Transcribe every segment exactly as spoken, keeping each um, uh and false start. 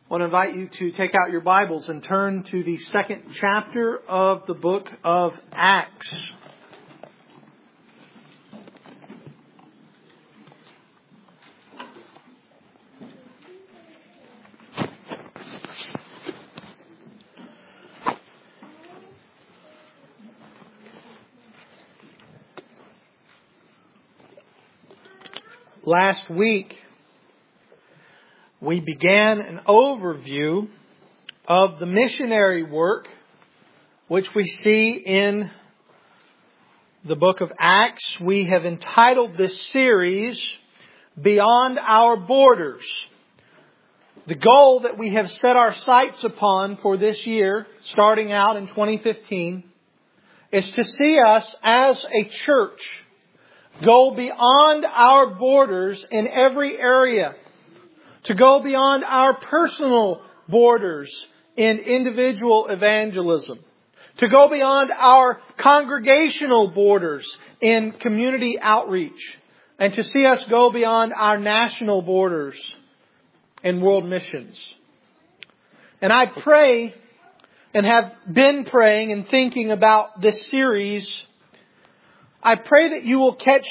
I want to invite you to take out your Bibles and turn to the second chapter of the book of Acts. Last week, we began an overview of the missionary work which we see in the book of Acts. We have entitled this series, Beyond Our Borders. The goal that we have set our sights upon for this year, starting out in twenty fifteen, is to see us as a church go beyond our borders in every area. To go beyond our personal borders in individual evangelism. To go beyond our congregational borders in community outreach. And to see us go beyond our national borders in world missions. And I pray and have been praying and thinking about this series. I pray that you will catch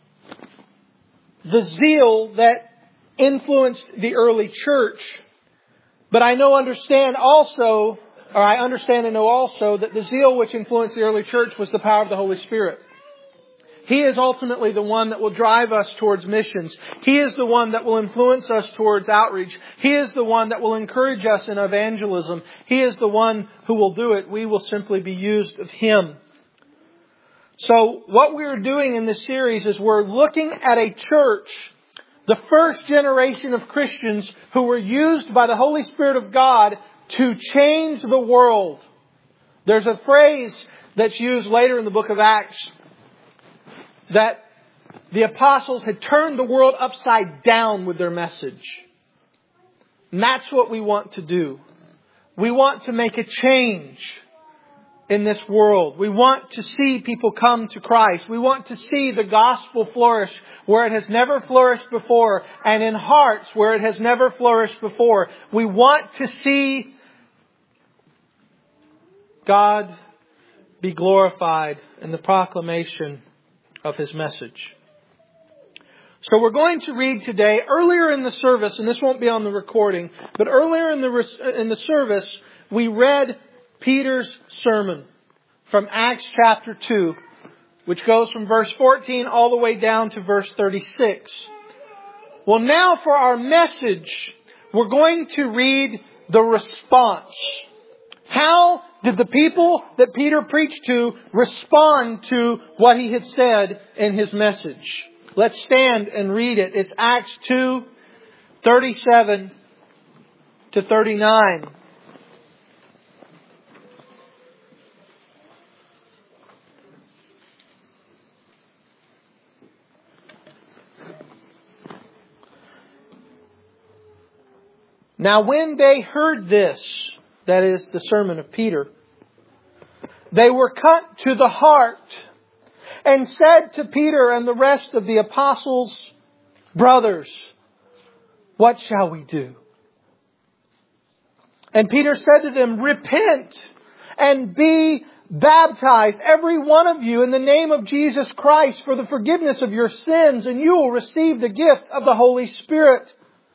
the zeal that influenced the early church. But I know understand also, or I understand and know also that the zeal which influenced the early church was the power of the Holy Spirit. He is ultimately the one that will drive us towards missions. He is the one that will influence us towards outreach. He is the one that will encourage us in evangelism. He is the one who will do it. We will simply be used of Him. So what we're doing in this series is we're looking at a church, the first generation of Christians who were used by the Holy Spirit of God to change the world. There's a phrase that's used later in the book of Acts that the apostles had turned the world upside down with their message. And that's what we want to do. We want to make a change in this world. We want to see people come to Christ. We want to see the gospel flourish where it has never flourished before and in hearts where it has never flourished before. We want to see God be glorified in the proclamation of His message. So we're going to read today, earlier in the service, and this won't be on the recording, but earlier in the in the service, we read Peter's sermon from Acts chapter two, which goes from verse fourteen all the way down to verse thirty-six. Well, now for our message, we're going to read the response. How did the people that Peter preached to respond to what he had said in his message? Let's stand and read it. It's Acts two, thirty-seven to thirty-nine. Now when they heard this, that is the sermon of Peter, they were cut to the heart and said to Peter and the rest of the apostles, "Brothers, what shall we do?" And Peter said to them, "Repent and be baptized, every one of you, in the name of Jesus Christ for the forgiveness of your sins, and you will receive the gift of the Holy Spirit.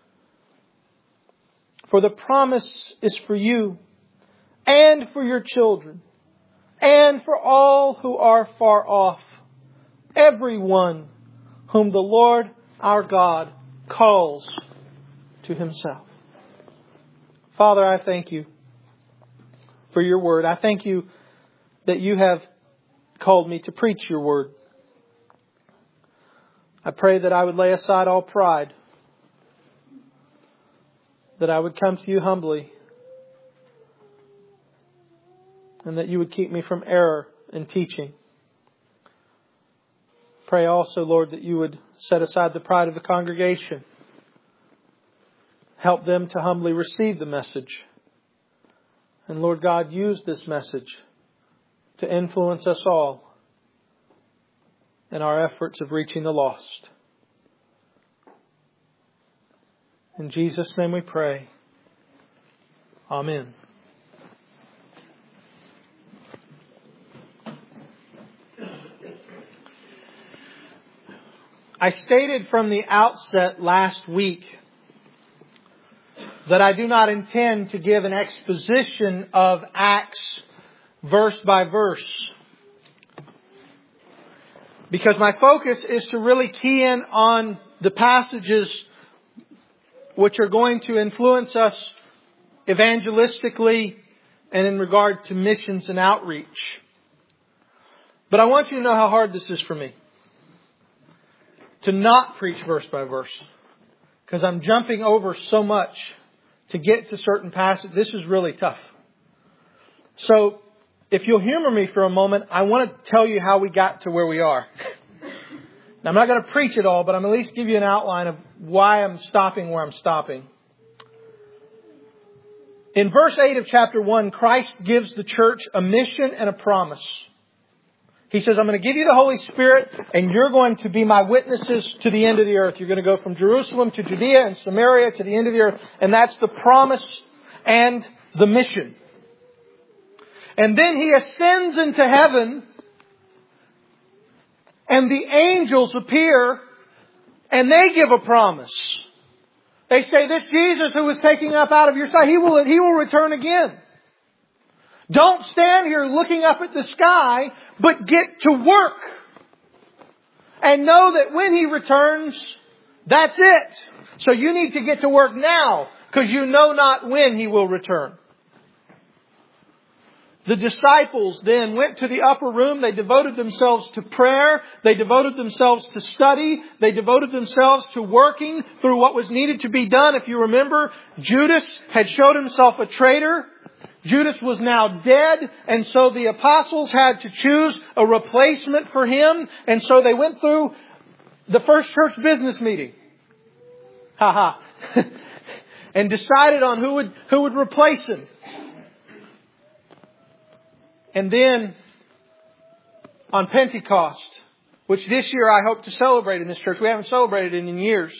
For the promise is for you and for your children and for all who are far off, everyone whom the Lord our God calls to Himself." Father, I thank You for Your word. I thank You that You have called me to preach Your word. I pray that I would lay aside all pride, that I would come to You humbly, and that You would keep me from error in teaching. Pray also, Lord, that You would set aside the pride of the congregation. Help them to humbly receive the message. And Lord God, use this message to influence us all in our efforts of reaching the lost. In Jesus' name we pray. Amen. I stated from the outset last week that I do not intend to give an exposition of Acts verse by verse, because my focus is to really key in on the passages which are going to influence us evangelistically and in regard to missions and outreach. But I want you to know how hard this is for me to not preach verse by verse, because I'm jumping over so much to get to certain passages. This is really tough. So if you'll humor me for a moment, I want to tell you how we got to where we are. Now, I'm not going to preach it all, but I'm at least give you an outline of why I'm stopping where I'm stopping. In verse eight of chapter one, Christ gives the church a mission and a promise. He says, I'm going to give you the Holy Spirit, and you're going to be my witnesses to the end of the earth. You're going to go from Jerusalem to Judea and Samaria to the end of the earth. And that's the promise and the mission. And then He ascends into heaven, and the angels appear, and they give a promise. They say, this Jesus who was taken up out of your sight, He will, He will return again. Don't stand here looking up at the sky, but get to work. And know that when He returns, that's it. So you need to get to work now, because you know not when He will return. The disciples then went to the upper room. They devoted themselves to prayer. They devoted themselves to study. They devoted themselves to working through what was needed to be done. If you remember, Judas had showed himself a traitor. Judas was now dead, and so the apostles had to choose a replacement for him. And so they went through the first church business meeting. Ha ha. And decided on who would, who would replace him. And then on Pentecost, which this year I hope to celebrate in this church. We haven't celebrated it in years.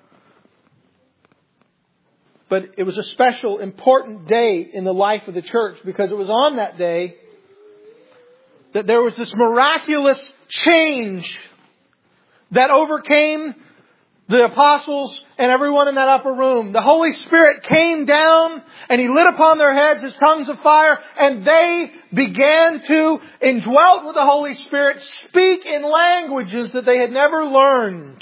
But it was a special, important day in the life of the church, because it was on that day that there was this miraculous change that overcame the apostles and everyone in that upper room. The Holy Spirit came down and He lit upon their heads as tongues of fire, and they began to, indwelt with the Holy Spirit, speak in languages that they had never learned.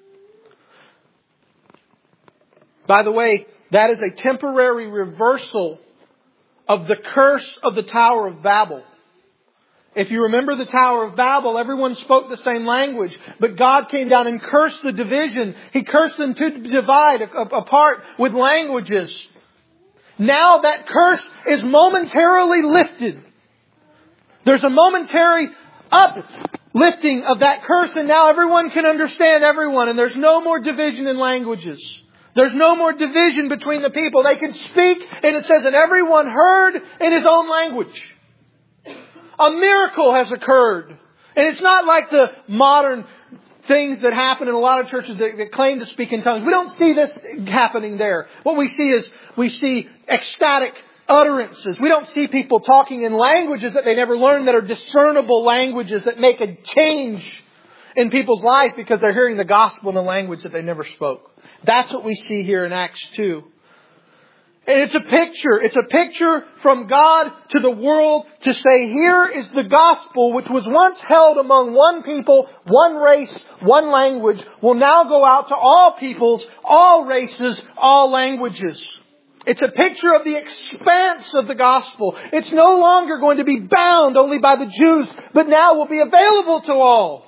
By the way, that is a temporary reversal of the curse of the Tower of Babel. If you remember the Tower of Babel, everyone spoke the same language. But God came down and cursed the division. He cursed them to divide apart with languages. Now that curse is momentarily lifted. There's a momentary uplifting of that curse, and now everyone can understand everyone. And there's no more division in languages. There's no more division between the people. They can speak, and it says that everyone heard in his own language. A miracle has occurred. And it's not like the modern things that happen in a lot of churches that, that claim to speak in tongues. We don't see this happening there. What we see is we see ecstatic utterances. We don't see people talking in languages that they never learned, that are discernible languages that make a change in people's life because they're hearing the gospel in a language that they never spoke. That's what we see here in Acts two. And it's a picture. It's a picture from God to the world to say, here is the gospel which was once held among one people, one race, one language, will now go out to all peoples, all races, all languages. It's a picture of the expanse of the gospel. It's no longer going to be bound only by the Jews, but now will be available to all.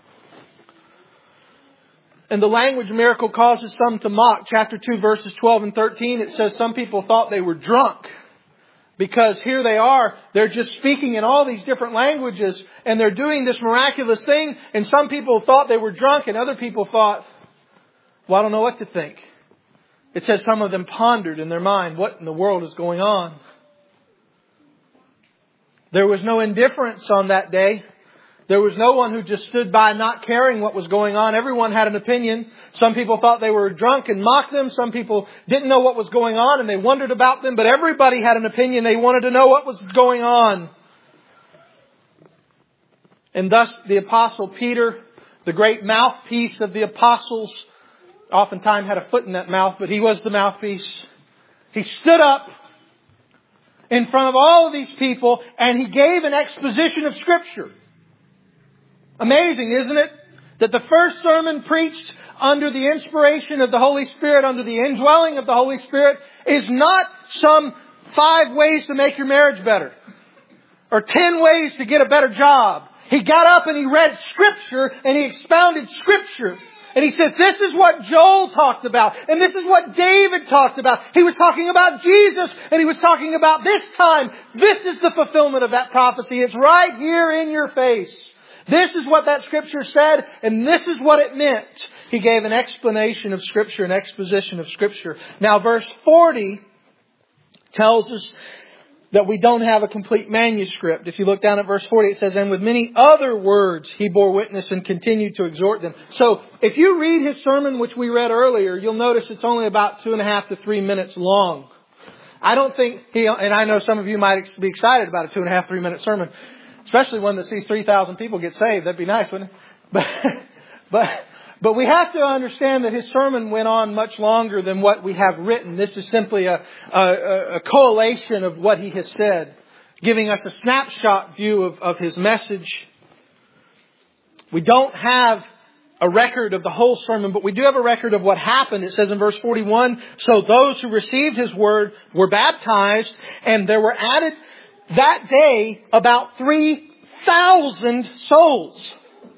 And the language miracle causes some to mock. Chapter two, verses twelve and thirteen, it says some people thought they were drunk. Because here they are, they're just speaking in all these different languages, and they're doing this miraculous thing. And some people thought they were drunk, and other people thought, well, I don't know what to think. It says some of them pondered in their mind, what in the world is going on? There was no indifference on that day. There was no one who just stood by not caring what was going on. Everyone had an opinion. Some people thought they were drunk and mocked them. Some people didn't know what was going on and they wondered about them. But everybody had an opinion. They wanted to know what was going on. And thus the Apostle Peter, the great mouthpiece of the apostles, oftentimes had a foot in that mouth, but he was the mouthpiece. He stood up in front of all of these people and he gave an exposition of Scripture. Amazing, isn't it? That the first sermon preached under the inspiration of the Holy Spirit, under the indwelling of the Holy Spirit, is not some five ways to make your marriage better. Or ten ways to get a better job. He got up and he read Scripture and he expounded Scripture. And he says, this is what Joel talked about. And this is what David talked about. He was talking about Jesus. And he was talking about this time. This is the fulfillment of that prophecy. It's right here in your face. This is what that Scripture said. And this is what it meant. He gave an explanation of Scripture, an exposition of Scripture. Now verse forty tells us that we don't have a complete manuscript. If you look down at verse forty, it says, and with many other words he bore witness and continued to exhort them. So if you read his sermon, which we read earlier, you'll notice it's only about two and a half to three minutes long. I don't think he, and I know some of you might be excited about a two and a half, three minute sermon, especially one that sees three thousand people get saved. That'd be nice, wouldn't it? But, but, But we have to understand that his sermon went on much longer than what we have written. This is simply a, a, a collation of what he has said, giving us a snapshot view of, of his message. We don't have a record of the whole sermon, but we do have a record of what happened. It says in verse forty-one, so those who received his word were baptized, and there were added that day about three thousand souls.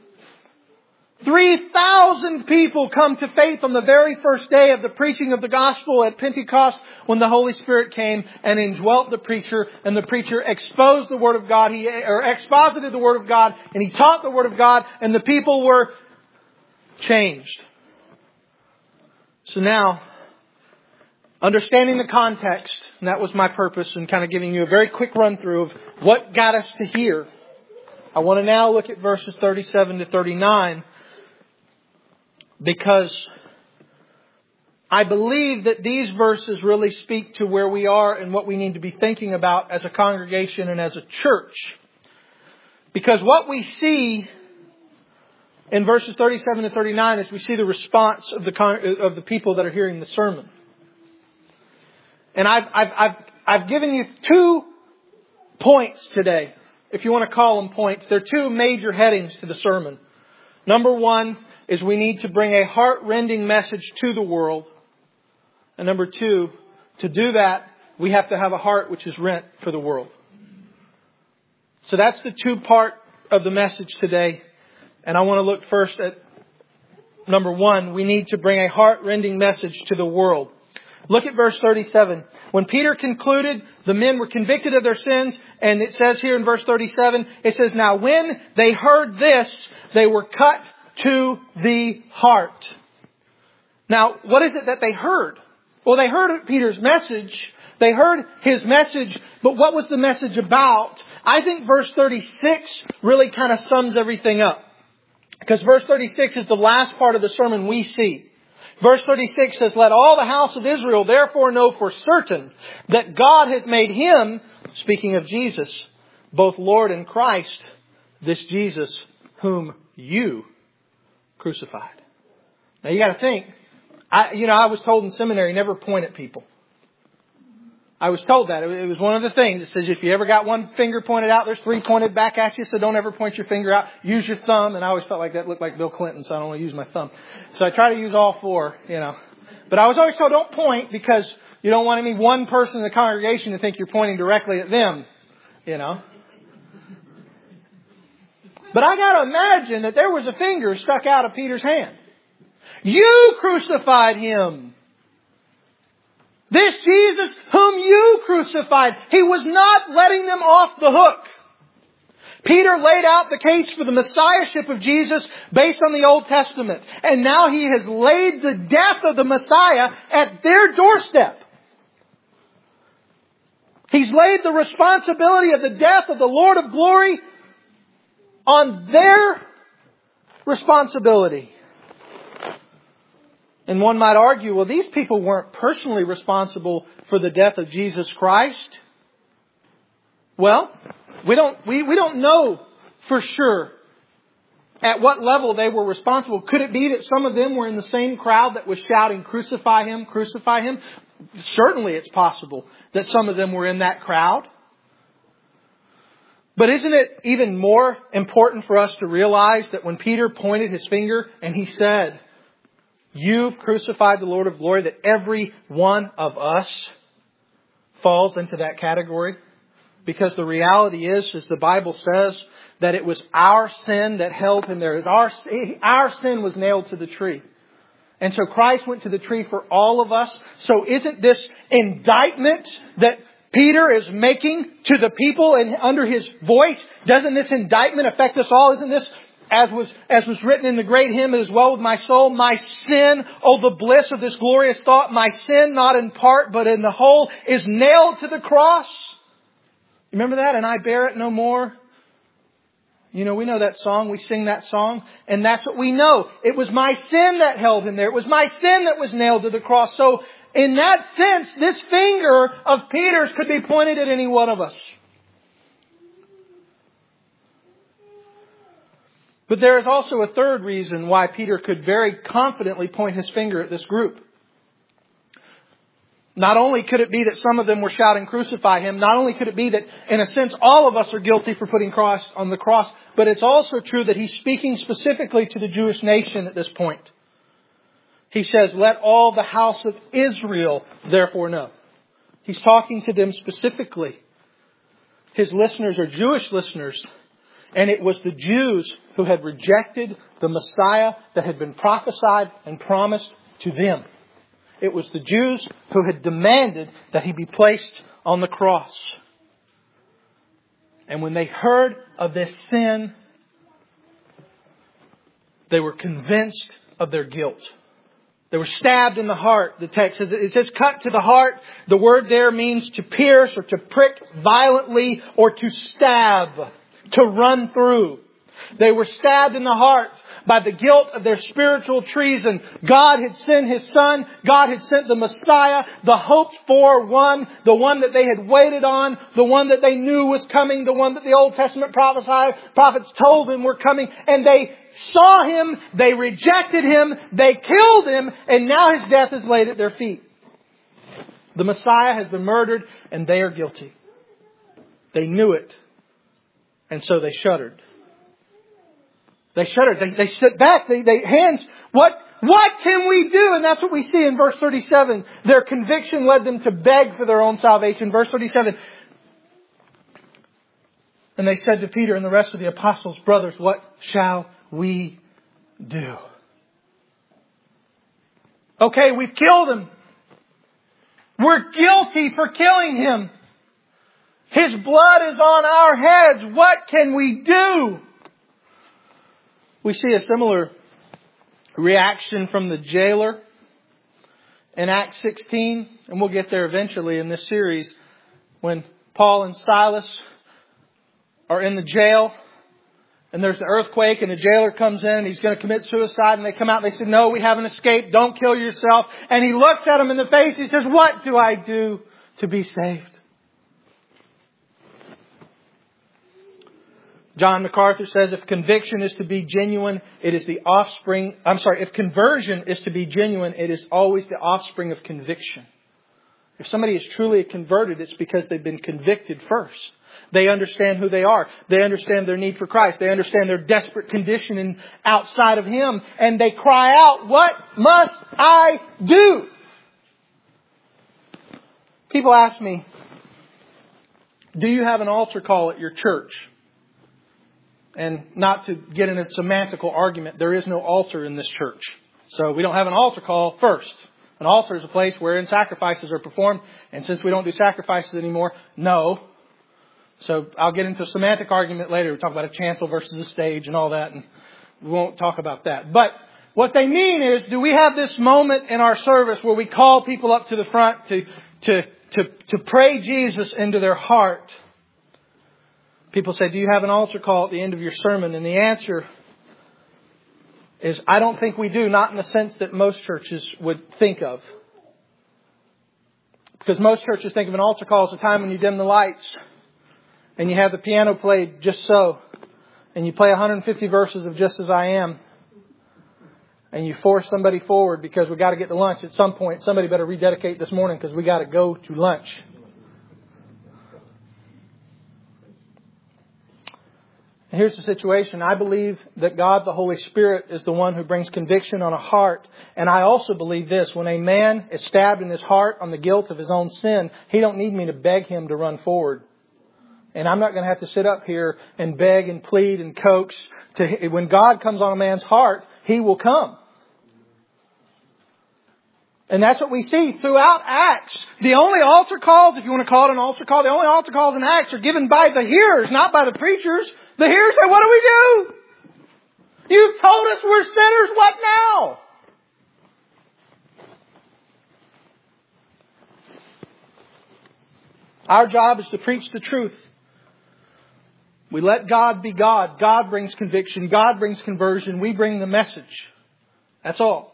three thousand people come to faith on the very first day of the preaching of the gospel at Pentecost when the Holy Spirit came and indwelt the preacher, and the preacher exposed the Word of God, he or exposited the Word of God, and he taught the Word of God, and the people were changed. So now, understanding the context, and that was my purpose in kind of giving you a very quick run through of what got us to here, I want to now look at verses thirty-seven to thirty-nine. Because I believe that these verses really speak to where we are and what we need to be thinking about as a congregation and as a church. Because what we see in verses thirty-seven to thirty-nine is we see the response of the of the people that are hearing the sermon. And I've I've I've I've given you two points today, if you want to call them points. There are two major headings to the sermon. Number one is we need to bring a heart-rending message to the world. And number two, to do that, we have to have a heart which is rent for the world. So that's the two part of the message today. And I want to look first at number one. We need to bring a heart-rending message to the world. Look at verse thirty-seven. When Peter concluded, the men were convicted of their sins. And it says here in verse thirty-seven, it says, now when they heard this, they were cut to the heart. Now, what is it that they heard? Well, they heard Peter's message. They heard his message. But what was the message about? I think verse thirty-six really kind of sums everything up. Because verse thirty-six is the last part of the sermon we see. Verse thirty-six says, let all the house of Israel therefore know for certain that God has made him, speaking of Jesus, both Lord and Christ, this Jesus whom you crucified. Now you got to think, I, you know, I was told in seminary, never point at people. I was told that. It was one of the things. It says if you ever got one finger pointed out, there's three pointed back at you, so don't ever point your finger out. Use your thumb. And I always felt like that looked like Bill Clinton, so I don't want to use my thumb. So I try to use all four, you know. But I was always told don't point because you don't want any one person in the congregation to think you're pointing directly at them, you know. But I got to imagine that there was a finger stuck out of Peter's hand. You crucified him. This Jesus whom you crucified. He was not letting them off the hook. Peter laid out the case for the Messiahship of Jesus based on the Old Testament. And now he has laid the death of the Messiah at their doorstep. He's laid the responsibility of the death of the Lord of glory on their responsibility. And one might argue, well, these people weren't personally responsible for the death of Jesus Christ. Well, we don't, we, we don't know for sure at what level they were responsible. Could it be that some of them were in the same crowd that was shouting, "Crucify Him, crucify Him"? Certainly it's possible that some of them were in that crowd. But isn't it even more important for us to realize that when Peter pointed his finger and he said, "You've crucified the Lord of glory," that every one of us falls into that category? Because the reality is, as the Bible says, that it was our sin that held Him there. Our, our sin was nailed to the tree. And so Christ went to the tree for all of us. So isn't this indictment that Peter is making to the people and under his voice, doesn't this indictment affect us all? Isn't this, as was, as was written in the great hymn, "It is well with my soul, my sin, oh the bliss of this glorious thought, my sin, not in part but in the whole, is nailed to the cross." Remember that? "And I bear it no more." You know, we know that song. We sing that song. And that's what we know. It was my sin that held Him there. It was my sin that was nailed to the cross. So in that sense, this finger of Peter's could be pointed at any one of us. But there is also a third reason why Peter could very confidently point his finger at this group. Not only could it be that some of them were shouting, "Crucify Him," not only could it be that, in a sense, all of us are guilty for putting Christ on the cross, but it's also true that he's speaking specifically to the Jewish nation at this point. He says, "Let all the house of Israel therefore know." He's talking to them specifically. His listeners are Jewish listeners. And it was the Jews who had rejected the Messiah that had been prophesied and promised to them. It was the Jews who had demanded that He be placed on the cross. And when they heard of this sin, they were convinced of their guilt. They were stabbed in the heart. The text says, it says cut to the heart. The word there means to pierce or to prick violently or to stab, to run through. They were stabbed in the heart by the guilt of their spiritual treason. God had sent His Son. God had sent the Messiah, the hoped for one, the one that they had waited on, the one that they knew was coming, the one that the Old Testament prophets told them were coming. And they saw Him, they rejected Him, they killed Him, and now His death is laid at their feet. The Messiah has been murdered and they are guilty. They knew it. And so they shuddered. They shuddered. They, they stood back. They, they hands. What, what can we do? And that's what we see in verse thirty-seven. Their conviction led them to beg for their own salvation. Verse thirty-seven. And they said to Peter and the rest of the apostles, "Brothers, what shall we do?" Okay, we've killed Him. We're guilty for killing Him. His blood is on our heads. What can we do? We see a similar reaction from the jailer in Acts sixteen. And we'll get there eventually in this series. When Paul and Silas are in the jail. And there's an earthquake and the jailer comes in and he's going to commit suicide. And they come out and they say, "No, we haven't escaped. Don't kill yourself." And he looks at them in the face. He says, "What do I do to be saved?" John MacArthur says, if conviction is to be genuine, it is the offspring. I'm sorry, if conversion is to be genuine, it is always the offspring of conviction. If somebody is truly converted, it's because they've been convicted first. They understand who they are. They understand their need for Christ. They understand their desperate condition outside of Him. And they cry out, "What must I do?" People ask me, "Do you have an altar call at your church?" And not to get in a semantical argument, there is no altar in this church. So we don't have an altar call first. An altar is a place wherein sacrifices are performed. And since we don't do sacrifices anymore, no. So I'll get into a semantic argument later. We'll talk about a chancel versus a stage and all that. And we won't talk about that. But what they mean is, do we have this moment in our service where we call people up to the front to, to, to, to pray Jesus into their heart? People say, do you have an altar call at the end of your sermon? And the answer is, I don't think we do, not in the sense that most churches would think of. Because most churches think of an altar call as a time when you dim the lights and you have the piano played just so, and you play one hundred fifty verses of Just As I Am, and you force somebody forward because we got to get to lunch at some point. Somebody better rededicate this morning because we got to go to lunch. And here's the situation. I believe that God, the Holy Spirit, is the one who brings conviction on a heart. And I also believe this. When a man is stabbed in his heart on the guilt of his own sin, he don't need me to beg him to run forward. And I'm not going to have to sit up here and beg and plead and coax. To, when God comes on a man's heart, He will come. And that's what we see throughout Acts. The only altar calls, if you want to call it an altar call, the only altar calls in Acts are given by the hearers, not by the preachers. The hearers say, what do we do? You've told us we're sinners. What now? Our job is to preach the truth. We let God be God. God brings conviction. God brings conversion. We bring the message. That's all.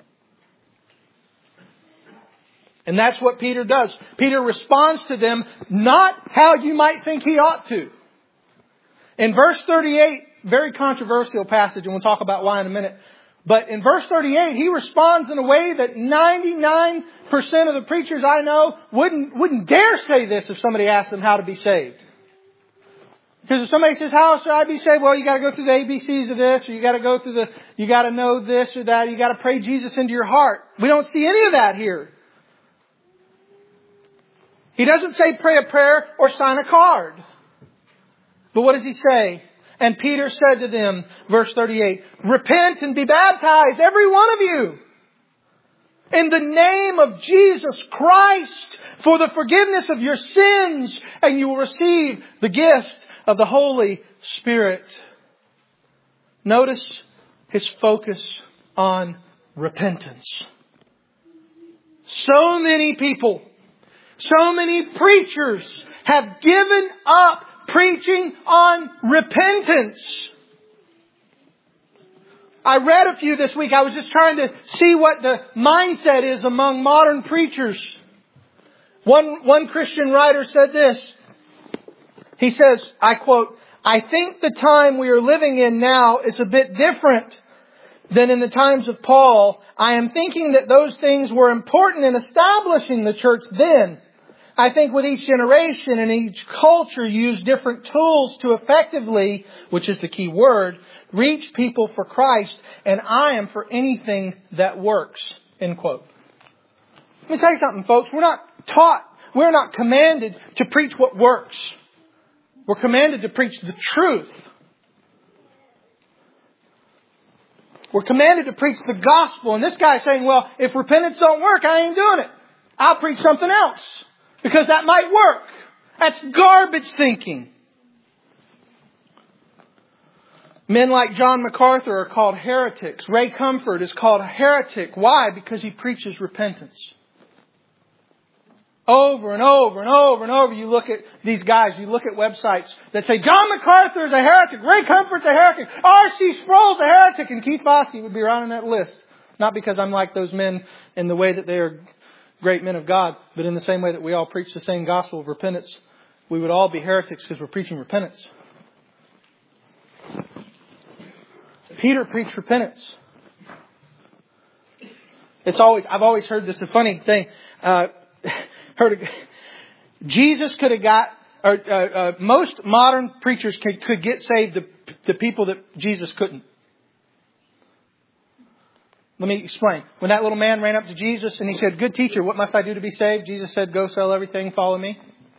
And that's what Peter does. Peter responds to them not how you might think he ought to. In verse thirty-eight, very controversial passage, and we'll talk about why in a minute. But in verse thirty-eight, he responds in a way that ninety-nine percent of the preachers I know wouldn't, wouldn't dare say this if somebody asked them how to be saved. Because if somebody says, how should I be saved? Well, you got to go through the A B Cs of this, or you got to go through the, you got to know this or that, you got to pray Jesus into your heart. We don't see any of that here. He doesn't say pray a prayer or sign a card. But what does he say? And Peter said to them, verse thirty-eight, repent and be baptized, every one of you, in the name of Jesus Christ, for the forgiveness of your sins, and you will receive the gift of the Holy Spirit. Notice his focus on repentance. So many people, so many preachers have given up preaching on repentance. I read a few this week. I was just trying to see what the mindset is among modern preachers. One, one Christian writer said this. He says, I quote, I think the time we are living in now is a bit different than in the times of Paul. I am thinking that those things were important in establishing the church then. I think with each generation and each culture use different tools to effectively, which is the key word, reach people for Christ. And I am for anything that works. End quote. Let me tell you something, folks. We're not taught, we're not commanded to preach what works. We're commanded to preach the truth. We're commanded to preach the gospel. And this guy's saying, well, if repentance don't work, I ain't doing it. I'll preach something else. Because that might work. That's garbage thinking. Men like John MacArthur are called heretics. Ray Comfort is called a heretic. Why? Because he preaches repentance. Over and over and over and over, you look at these guys, you look at websites that say, John MacArthur is a heretic, Ray Comfort's a heretic, R C Sproul's a heretic, and Keith Foskey would be around on that list. Not because I'm like those men in the way that they are great men of God, but in the same way that we all preach the same gospel of repentance, we would all be heretics because we're preaching repentance. Peter preached repentance. It's always, I've always heard this, a funny thing, uh, heard, Jesus could have got, or uh, uh, most modern preachers could, could get saved the, the people that Jesus couldn't. Let me explain. When that little man ran up to Jesus and he said, good teacher, what must I do to be saved? Jesus said, go sell everything, follow me.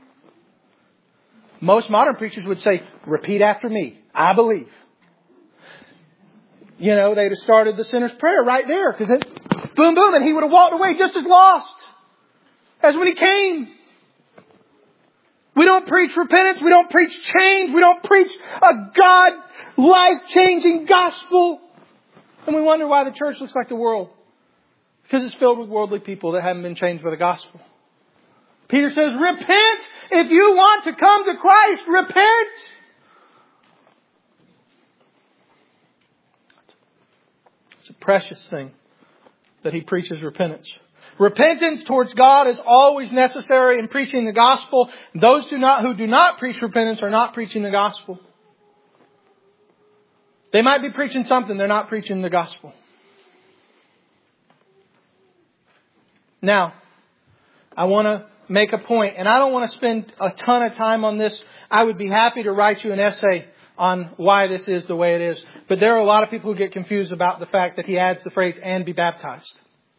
Most modern preachers would say, repeat after me. I believe. You know, they'd have started the sinner's prayer right there. Because it, boom, boom, and he would have walked away just as lost as when he came. We don't preach repentance. We don't preach change. We don't preach a God life-changing gospel. And we wonder why the church looks like the world. Because it's filled with worldly people that haven't been changed by the gospel. Peter says, repent if you want to come to Christ. Repent. It's a precious thing that He preaches repentance. Repentance towards God is always necessary in preaching the gospel. Those do not, who do not preach repentance are not preaching the gospel. They might be preaching something, they're not preaching the gospel. Now, I want to make a point, and I don't want to spend a ton of time on this. I would be happy to write you an essay on why this is the way it is. But there are a lot of people who get confused about the fact that he adds the phrase, and be baptized.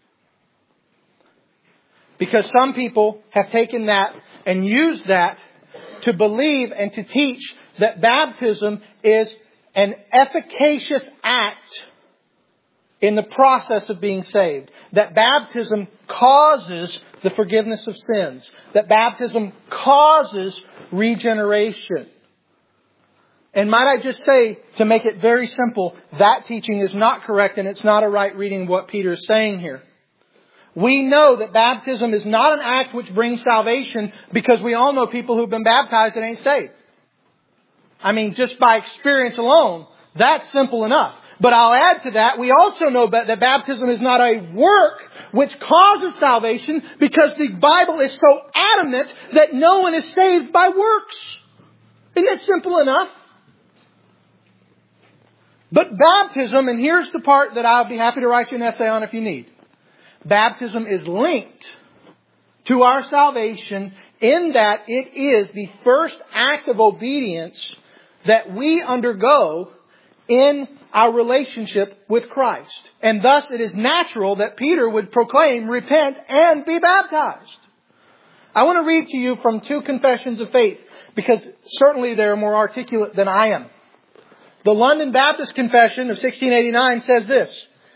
Because some people have taken that and used that to believe and to teach that baptism is an efficacious act in the process of being saved. That baptism causes the forgiveness of sins. That baptism causes regeneration. And might I just say, to make it very simple, that teaching is not correct and it's not a right reading of what Peter is saying here. We know that baptism is not an act which brings salvation because we all know people who've been baptized that ain't saved. I mean, just by experience alone, that's simple enough. But I'll add to that, we also know that baptism is not a work which causes salvation because the Bible is so adamant that no one is saved by works. Isn't that simple enough? But baptism, and here's the part that I'll be happy to write you an essay on if you need. Baptism is linked to our salvation in that it is the first act of obedience that we undergo in our relationship with Christ. And thus it is natural that Peter would proclaim, repent and be baptized. I want to read to you from two confessions of faith because certainly they're more articulate than I am. The London Baptist Confession of sixteen eighty-nine says this: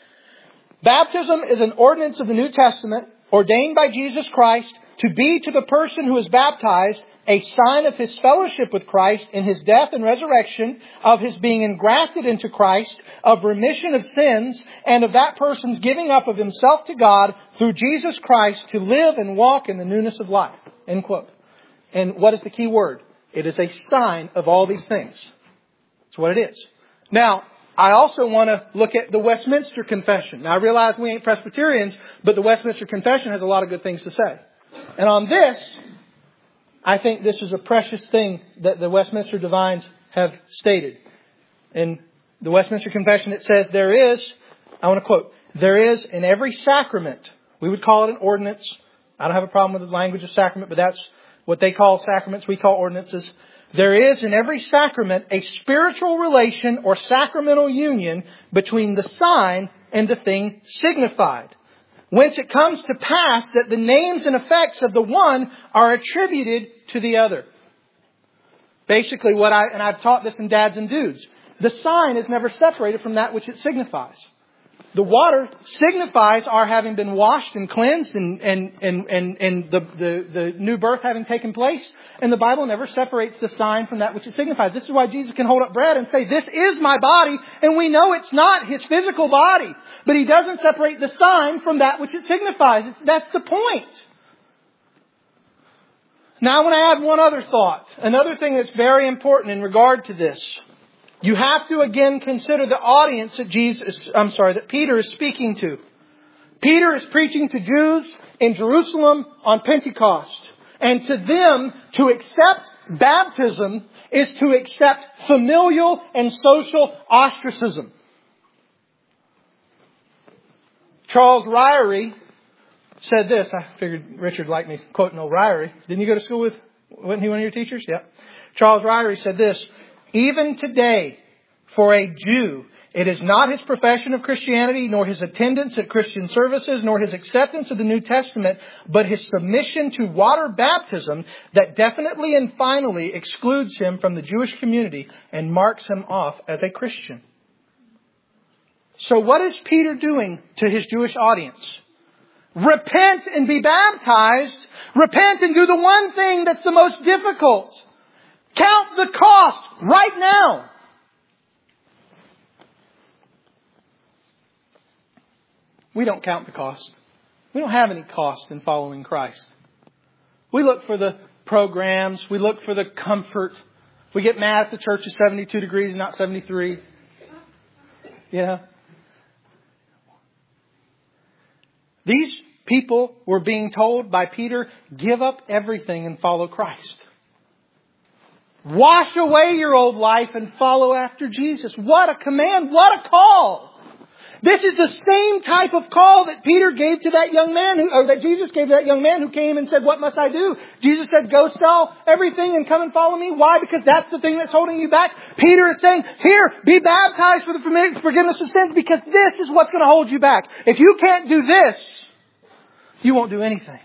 baptism is an ordinance of the New Testament ordained by Jesus Christ to be to the person who is baptized a sign of his fellowship with Christ in His death and resurrection, of his being engrafted into Christ, of remission of sins, and of that person's giving up of himself to God through Jesus Christ to live and walk in the newness of life. End quote. And what is the key word? It is a sign of all these things. That's what it is. Now, I also want to look at the Westminster Confession. Now, I realize we ain't Presbyterians, but the Westminster Confession has a lot of good things to say. And on this, I think this is a precious thing that the Westminster Divines have stated. In the Westminster Confession, it says, there is, I want to quote, there is in every sacrament, we would call it an ordinance. I don't have a problem with the language of sacrament, but that's what they call sacraments. We call ordinances. There is in every sacrament a spiritual relation or sacramental union between the sign and the thing signified, whence it comes to pass that the names and effects of the one are attributed to the other. Basically what I, and I've taught this in Dads and Dudes, the sign is never separated from that which it signifies. The water signifies our having been washed and cleansed and, and, and, and, and the, the, the new birth having taken place. And the Bible never separates the sign from that which it signifies. This is why Jesus can hold up bread and say, this is my body. And we know it's not His physical body. But He doesn't separate the sign from that which it signifies. It's, that's the point. Now I want to add one other thought. Another thing that's very important in regard to this. You have to again consider the audience that Jesus, I'm sorry, that Peter is speaking to. Peter is preaching to Jews in Jerusalem on Pentecost. And to them, to accept baptism is to accept familial and social ostracism. Charles Ryrie said this. I figured Richard liked me quoting old Ryrie. Didn't you go to school with, wasn't he one of your teachers? Yeah. Charles Ryrie said this: even today, for a Jew, it is not his profession of Christianity, nor his attendance at Christian services, nor his acceptance of the New Testament, but his submission to water baptism that definitely and finally excludes him from the Jewish community and marks him off as a Christian. So what is Peter doing to his Jewish audience? Repent and be baptized. Repent and do the one thing that's the most difficult. Count the cost right now. We don't count the cost. We don't have any cost in following Christ. We look for the programs. We look for the comfort. We get mad if the church is seventy-two degrees and not seventy-three. You know? These people were being told by Peter, give up everything and follow Christ. Wash away your old life and follow after Jesus. What a command. What a call. This is the same type of call that Peter gave to that young man, who, or that Jesus gave to that young man who came and said, what must I do? Jesus said, go sell everything and come and follow me. Why? Because that's the thing that's holding you back. Peter is saying, here, be baptized for the forgiveness of sins, because this is what's going to hold you back. If you can't do this, you won't do anything.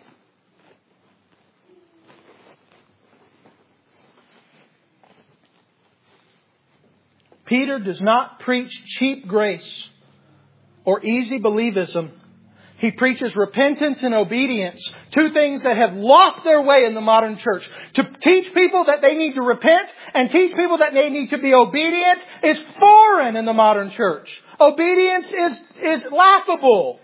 Peter does not preach cheap grace or easy believism. He preaches repentance and obedience. Two things that have lost their way in the modern church. To teach people that they need to repent and teach people that they need to be obedient is foreign in the modern church. Obedience is, is laughable.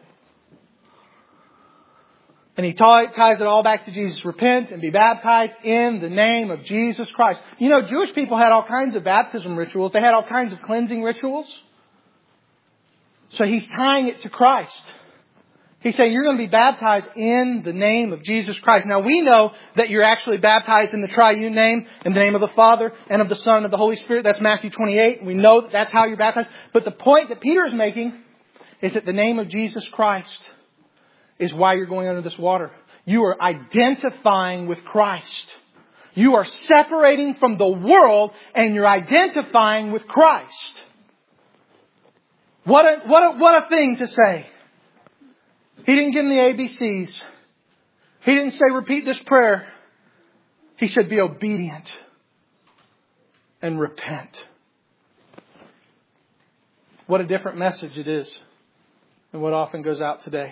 And he ties it all back to Jesus. Repent and be baptized in the name of Jesus Christ. You know, Jewish people had all kinds of baptism rituals. They had all kinds of cleansing rituals. So he's tying it to Christ. He's saying you're going to be baptized in the name of Jesus Christ. Now we know that you're actually baptized in the triune name, in the name of the Father and of the Son and of the Holy Spirit. That's Matthew twenty-eight. We know that that's how you're baptized. But the point that Peter is making is that the name of Jesus Christ is why you're going under this water. You are identifying with Christ. You are separating from the world and you're identifying with Christ. What a, what a, what a thing to say. He didn't give him the A B Cs. He didn't say repeat this prayer. He said be obedient and repent. What a different message it is than what often goes out today.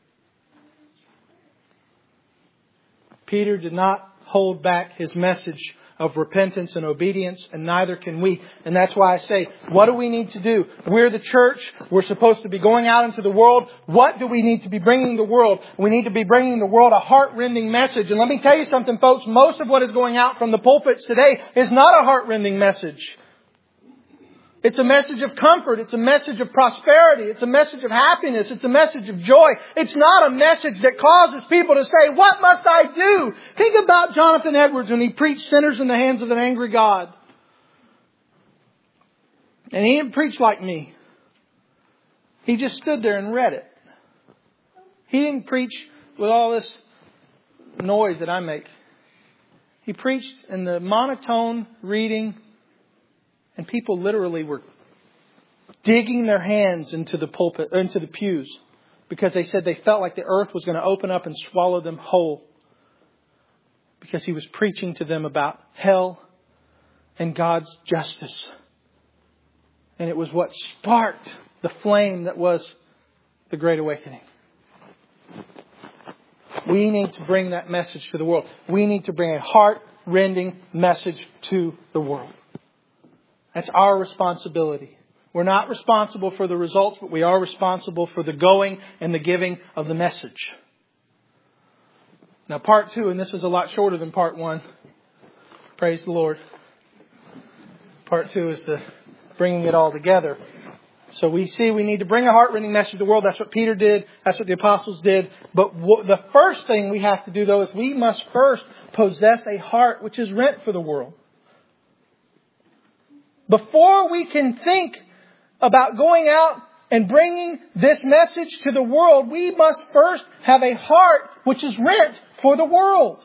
Peter did not hold back his message of repentance and obedience, and neither can we. And that's why I say, what do we need to do? We're the church. We're supposed to be going out into the world. What do we need to be bringing the world? We need to be bringing the world a heart-rending message. And let me tell you something, folks. Most of what is going out from the pulpits today is not a heart-rending message. It's a message of comfort. It's a message of prosperity. It's a message of happiness. It's a message of joy. It's not a message that causes people to say, what must I do? Think about Jonathan Edwards when he preached sinners in the hands of an angry God. And he didn't preach like me. He just stood there and read it. He didn't preach with all this noise that I make. He preached in the monotone reading. And people literally were digging their hands into the pulpit, into the pews, because they said they felt like the earth was going to open up and swallow them whole. Because he was preaching to them about hell and God's justice. And it was what sparked the flame that was the Great Awakening. We need to bring that message to the world. We need to bring a heart-rending message to the world. That's our responsibility. We're not responsible for the results, but we are responsible for the going and the giving of the message. Now part two, and this is a lot shorter than part one. Praise the Lord. Part two is the bringing it all together. So we see we need to bring a heart-rending message to the world. That's what Peter did. That's what the apostles did. But the first thing we have to do, though, is we must first possess a heart which is rent for the world. Before we can think about going out and bringing this message to the world, we must first have a heart which is rent for the world.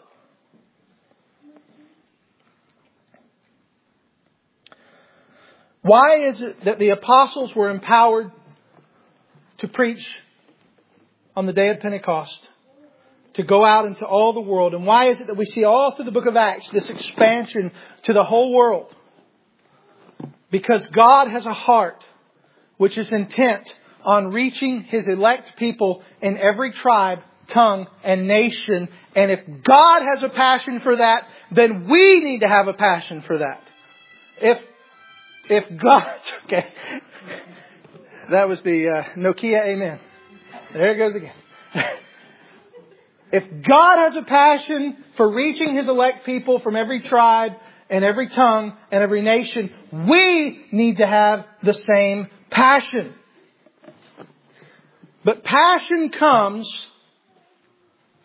Why is it that the apostles were empowered to preach on the day of Pentecost, to go out into all the world? And why is it that we see all through the book of Acts this expansion to the whole world? Because God has a heart which is intent on reaching His elect people in every tribe, tongue, and nation. And if God has a passion for that, then we need to have a passion for that. If if God... Okay. That was the uh, Nokia amen. There it goes again. If God has a passion for reaching His elect people from every tribe, and every tongue and every nation, we need to have the same passion. But passion comes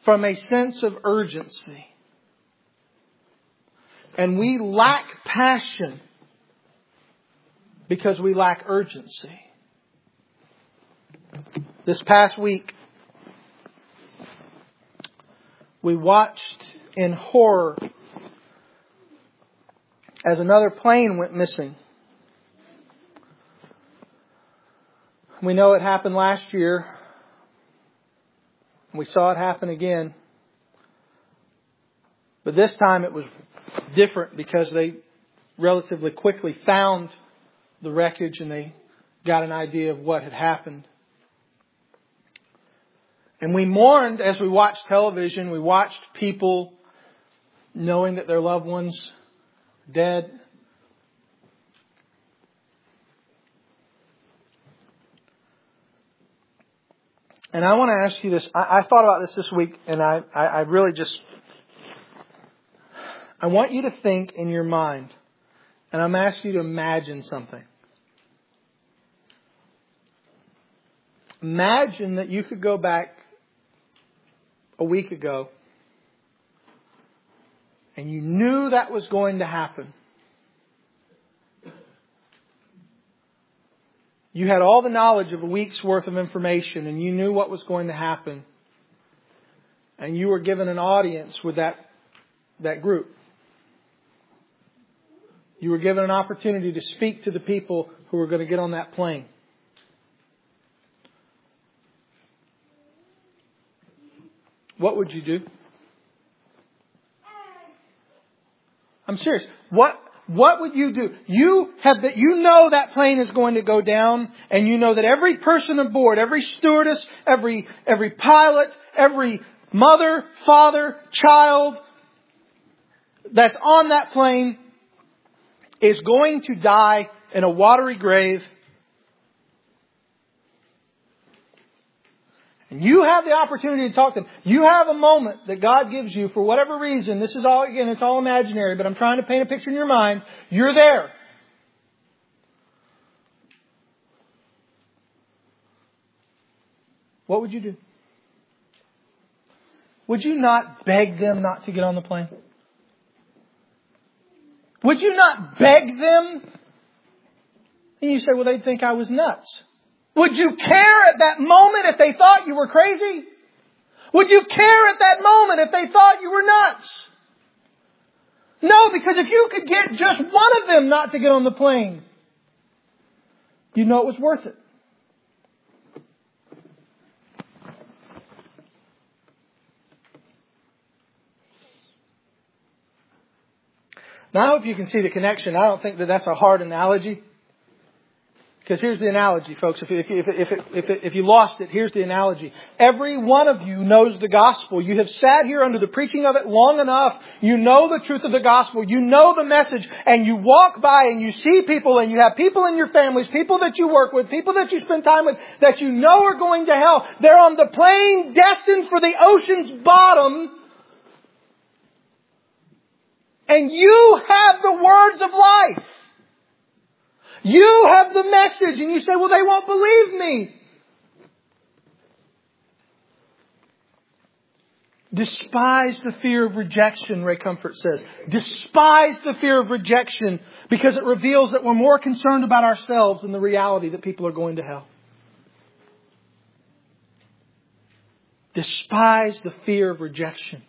from a sense of urgency. And we lack passion because we lack urgency. This past week, we watched in horror as another plane went missing. We know it happened last year. We saw it happen again. But this time it was different because they relatively quickly found the wreckage and they got an idea of what had happened. And we mourned as we watched television. We watched people knowing that their loved ones were dead. And I want to ask you this. I, I thought about this this week, and I, I, I really just... I want you to think in your mind, and I'm asking you to imagine something. Imagine that you could go back a week ago, and you knew that was going to happen. You had all the knowledge of a week's worth of information and you knew what was going to happen. And you were given an audience with that, that group. You were given an opportunity to speak to the people who were going to get on that plane. What would you do? I'm serious. What What would you do? You have that. You know that plane is going to go down, and you know that every person aboard, every stewardess, every every pilot, every mother, father, child that's on that plane is going to die in a watery grave. And you have the opportunity to talk to them. You have a moment that God gives you for whatever reason. This is all, again, it's all imaginary, but I'm trying to paint a picture in your mind. You're there. What would you do? Would you not beg them not to get on the plane? Would you not beg them? And you say, well, they'd think I was nuts. Would you care at that moment if they thought you were crazy? Would you care at that moment if they thought you were nuts? No, because if you could get just one of them not to get on the plane, you know it was worth it. Now, I hope you can see the connection. I don't think that that's a hard analogy. Because here's the analogy, folks. If, if, if, if, if, if you lost it, here's the analogy. Every one of you knows the gospel. You have sat here under the preaching of it long enough. You know the truth of the gospel. You know the message. And you walk by and you see people and you have people in your families, people that you work with, people that you spend time with, that you know are going to hell. They're on the plane destined for the ocean's bottom. And you have the words of life. You have the message and you say, well, they won't believe me. Despise the fear of rejection, Ray Comfort says. Despise the fear of rejection because it reveals that we're more concerned about ourselves than the reality that people are going to hell. Despise the fear of rejection.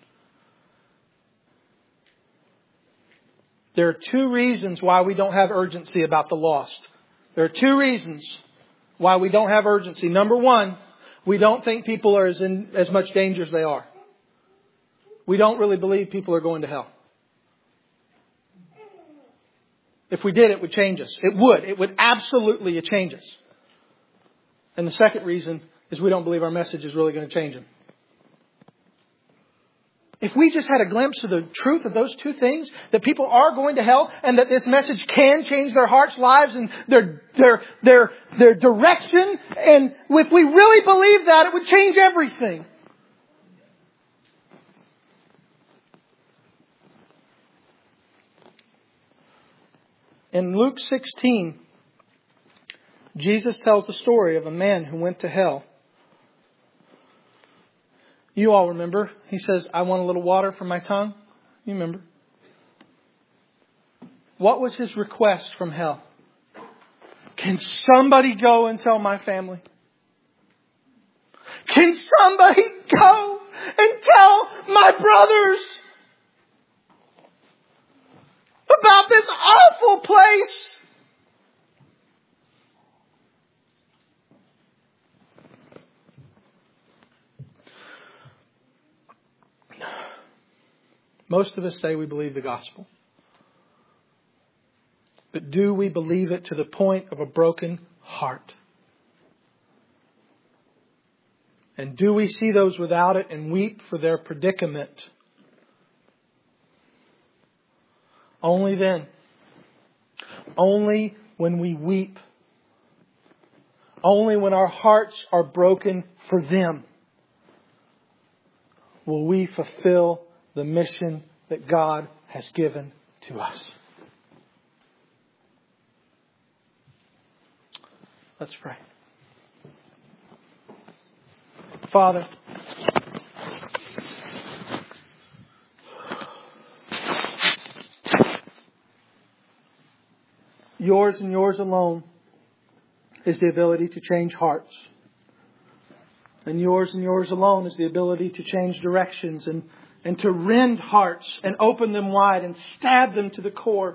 There are two reasons why we don't have urgency about the lost. There are two reasons why we don't have urgency. Number one, we don't think people are as in as much danger as they are. We don't really believe people are going to hell. If we did, it would change us. It would. It would absolutely change us. And the second reason is we don't believe our message is really going to change them. If we just had a glimpse of the truth of those two things, that people are going to hell and that this message can change their hearts, lives, and their, their, their, their direction, and if we really believed that, it would change everything. In Luke sixteen, Jesus tells the story of a man who went to hell. You all remember. He says, I want a little water from my tongue. You remember. What was his request from hell? Can somebody go and tell my family? Can somebody go and tell my brothers about this awful place? Most of us say we believe the gospel. But do we believe it to the point of a broken heart? And do we see those without it and weep for their predicament? Only then. Only when we weep. Only when our hearts are broken for them will we fulfill the mission that God has given to us. Let's pray. Father, yours and yours alone is the ability to change hearts. And yours and yours alone is the ability to change directions and, and to rend hearts and open them wide and stab them to the core.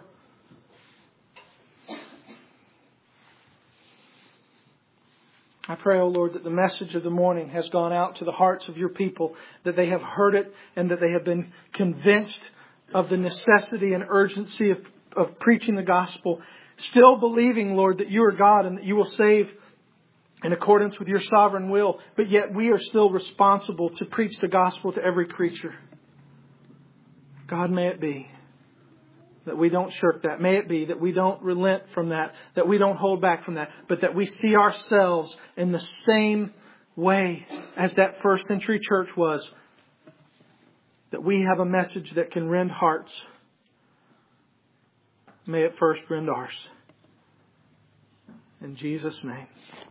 I pray, O Lord, that the message of the morning has gone out to the hearts of your people, that they have heard it and that they have been convinced of the necessity and urgency of, of preaching the gospel, still believing, Lord, that you are God and that you will save in accordance with your sovereign will, but yet we are still responsible to preach the gospel to every creature. God, may it be that we don't shirk that. May it be that we don't relent from that, that we don't hold back from that, but that we see ourselves in the same way as that first century church was. That we have a message that can rend hearts. May it first rend ours. In Jesus' name.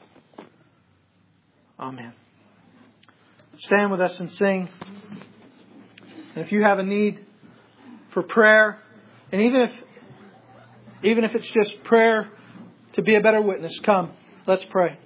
Amen. Stand with us and sing. And if you have a need for prayer, and even if, even if it's just prayer to be a better witness, come, let's pray.